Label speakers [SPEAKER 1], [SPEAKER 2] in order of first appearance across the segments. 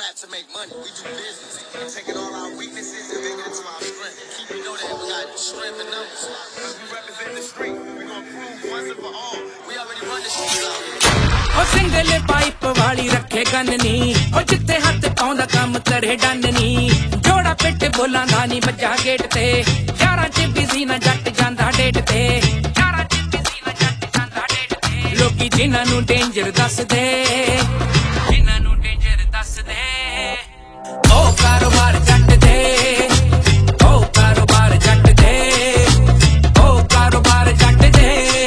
[SPEAKER 1] rap to make money. We do business. Taking all our weaknesses and making it to our strength. Keep you know that we got strength in numbers. As we represent the street, we gonna prove once and for all. We already run the streets out here.
[SPEAKER 2] ओ single pipe वाली रखे gun नी ओ जिथे हथ पाउंदा काम करे done नी जोड़ा पिट बोला ना नी बजा गेट ते यारां च बिजी ना जट जांदा डेट ते यारां च बिजी ना जट जांदा डेट ते लोकी जिन्हां नू डेंजर दस दे जिन्हां नू डेंजर दस दे ओ कारोबार जट दे ओ कारोबार जट दे ओ कारोबार जट दे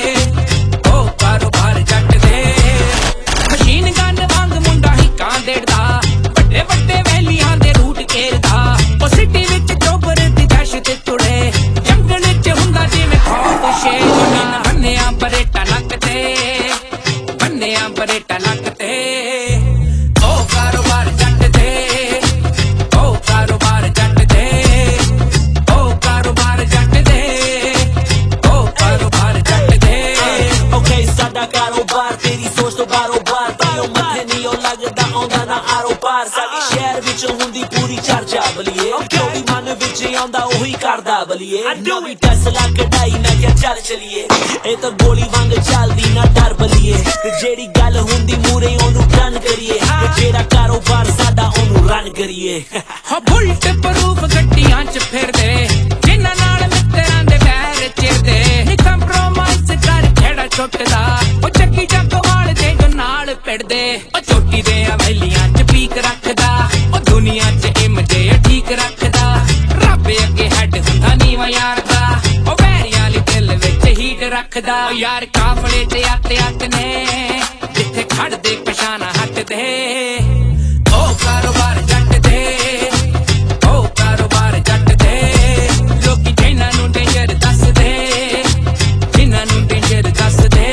[SPEAKER 2] ओ कारोबार जट दे मशीन गन वांग मुंडा हिक्कां देड़दा ਵੱਡੇ ਵੱਡੇ ਵੈਲੀਆਂ ਦੇ ਰੂਟ ਘੇਰਦਾ ਉਹ ਸਿਟੀ ਵਿੱਚ ਚੋਬਰ ਦੀ ਦਹਿਸ਼ਤ ਚੁੜੇ ਜੰਗਲ 'ਚ ਹੁੰਦਾ ਜਿਵੇਂ ਖੌਫ ਸ਼ੇਰ ਬੰਨਿਆ ਬਰੇਟਾ ਨੱਕ ਤੇ ਬੰਨਿਆ ਬਰੇਟਾ ਨੱਕ ਤੇ ਉਹ ਕਾਰੋਬਾਰ ਜੱਟ ਦੇ ਉਹ ਕਾਰੋਬਾਰ ਜੱਟ ਦੇ ਉਹ ਕਾਰੋਬਾਰ ਜੱਟ ਦੇ ਉਹ ਕਾਰੋਬਾਰ ਜੱਟ ਦੇ
[SPEAKER 3] ਓਕੇ ਸਾਡਾ ਕਾਰੋਬਾਰ ਤੇਰੀ ਸੋਚ ਤੋਂ ਬਾਰੋਬਾਰ ਤੈਨੂੰ ਮੱਥੇ ਨਹੀਂ ਉਹ ਲੱਗਦਾ ਆਉਂਦਾ ਨਾ ਆਰੋ ਪਾਰ ਸਾਡੇ ਸ਼ਹਿਰ ਵਿੱਚ ਹੁੰਦੀ ਪੂਰੀ ਚਰਚਾ ਬਲੀਏ ਜੋ ਵੀ ਮਨ ਵਿੱਚ ਆਉਂਦਾ ਉਹੀ ਕਰਦਾ ਬਲੀਏ ਨਵੀਂ ਟੈਸਲਾ ਕਢਾਈ ਮੈਂ ਕਿਹਾ ਚੱਲ ਚਲੀਏ ਇਹ ਤਾਂ ਗੋਲੀ ਵਾਂਗ ਚੱਲਦੀ ਨਾ ਡਰ ਬਲੀਏ ਤੇ ਜਿਹੜੀ ਗੱਲ ਹੁੰਦੀ ਮੂਰੇ ਉਹਨੂੰ ਰਨ ਕਰੀਏ ਤੇ ਜਿਹੜਾ ਕਾਰੋਬਾਰ ਸਾਡਾ ਉਹਨੂੰ ਰਨ ਕਰੀਏ
[SPEAKER 2] ਹੋ ਬੁਲਟ ਪ੍ਰੂਫ ਗੱਡੀਆਂ 'ਚ ਫਿਰਦੇ ਜਿਨ੍ਹਾਂ ਨਾਲ ਮਿੱਤਰਾਂ ਦੇ ਵੈਰ ਚਿਰਦੇ ਨੀ ਕੰਪਰੋਮਾਈਜ਼ ਕਰ ਖੇੜਾ ਛੁੱਟਦਾ ਉਹ ਚੱਕੀ ਚੱਕਵਾਲ ਦੇ ਨਾਲ ਪਿੜਦੇ ਉਹ ਚੋਟੀ ਦੇ ਹਵੇਲੀਆਂ 'ਚ ਪੀਕ ਰੱਖਦਾ ਉਹ ਦੁਨੀਆ 'ਚ ਇਮਜੇ ਠੀਕ ਰੱਖਦਾ ਰੱਬ ਅੱਗੇ ਹੈਡ ਹੁੰਦਾ ਨੀਵਾਂ ਯਾਰ ਦਾ ਉਹ ਵੈਰੀਆਂ ਲਈ ਦਿਲ ਵਿੱਚ ਹੀਟ ਰੱਖਦਾ ਯਾਰ ਕਾਫਲੇ 'ਚ ਅੱਤ ਨੇ ਜਿੱਥੇ ਖੜਦੇ ਪਛਾਣਾ ਹੱਟਦੇ ਉਹ ਕਾਰੋਬਾਰ ਜੱਟ ਦੇ ਉਹ ਕਾਰੋਬਾਰ ਜੱਟ ਦੇ ਲੋਕੀ ਜਿਨ੍ਹਾਂ ਨੂੰ ਡੇਂਜਰ ਦੱਸਦੇ ਜਿਨ੍ਹਾਂ ਨੂੰ ਡੇਂਜਰ ਦੱਸਦੇ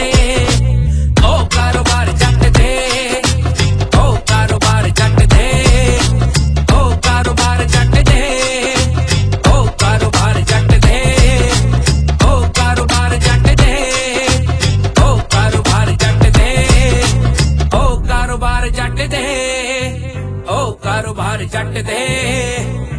[SPEAKER 2] ਉਹ ਕਾਰੋਬਾਰ ਜੱਟ ਦੇ ਉਹ ਕਾਰੋਬਾਰ ਜੱਟ ਦੇ ਉਹ ਕਾਰੋਬਾਰ ਜੱਟ ਦੇ ਉਹ ਕਾਰੋਬਾਰ ਜੱਟ ਦੇ ਉਹ ਕਾਰੋਬਾਰ ਜੱਟ ਦੇ ਉਹ ਕਾਰੋਬਾਰ ਜੱਟ ਦੇ ਉਹ ਕਾਰੋਬਾਰ ਜੱਟ ਦੇ ਉਹ ਕਾਰੋਬਾਰ ਜੱਟ ਦੇ